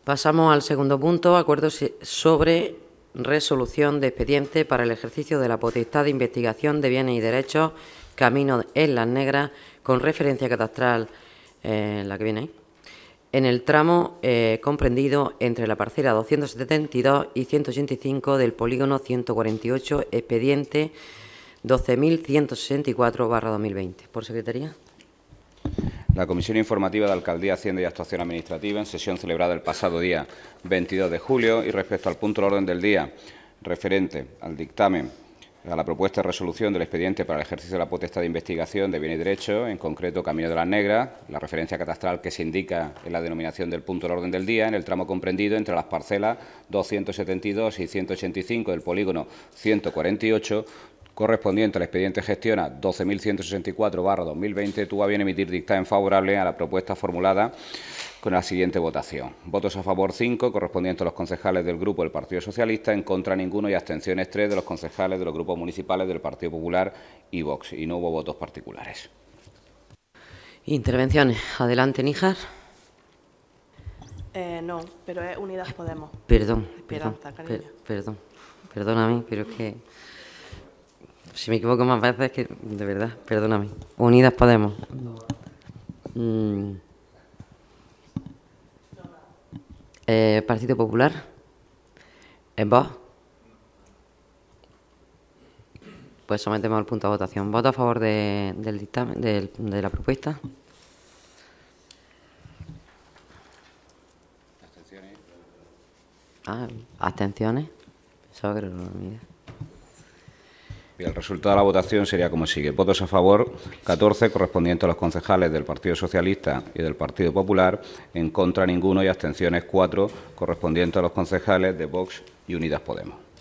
Pasamos al segundo punto, acuerdo sobre resolución de expediente para el ejercicio de la potestad de investigación de bienes y derechos, Camino en Las Negras, con referencia catastral, la que viene ahí, en el tramo comprendido entre la parcela 272 y 185 del polígono 148, expediente 12.164/2020. ¿Por secretaría? La Comisión Informativa de Alcaldía, Hacienda y Actuación Administrativa, en sesión celebrada el pasado día 22 de julio, y respecto al punto del orden del día referente al dictamen a la propuesta de resolución del expediente para el ejercicio de la potestad de investigación de bienes y derechos, en concreto Camino de las Negras, la referencia catastral que se indica en la denominación del punto del orden del día, en el tramo comprendido entre las parcelas 272 y 185 del polígono 148, correspondiente al expediente Gestiona 12.164/2020, tuvo a bien emitir dictamen favorable a la propuesta formulada con la siguiente votación. Votos a favor 5, correspondientes a los concejales del Grupo del Partido Socialista, en contra ninguno y abstenciones 3 de los concejales de los grupos municipales del Partido Popular y Vox. Y no hubo votos particulares. Intervenciones. Adelante, Níjar. No, pero es Unidas Podemos. Perdón. Esperanza, cariño. Perdóname, pero es que si me equivoco más veces, que de verdad, perdóname. Unidas Podemos. Partido Popular. ¿Vox? Pues sometemos al punto de votación. ¿Voto a favor del dictamen, de la propuesta? ¿Abstenciones? Pensaba que era una unidad. Y el resultado de la votación sería como sigue. Votos a favor 14, correspondientes a los concejales del Partido Socialista y del Partido Popular. En contra ninguno y abstenciones 4, correspondientes a los concejales de Vox y Unidas Podemos.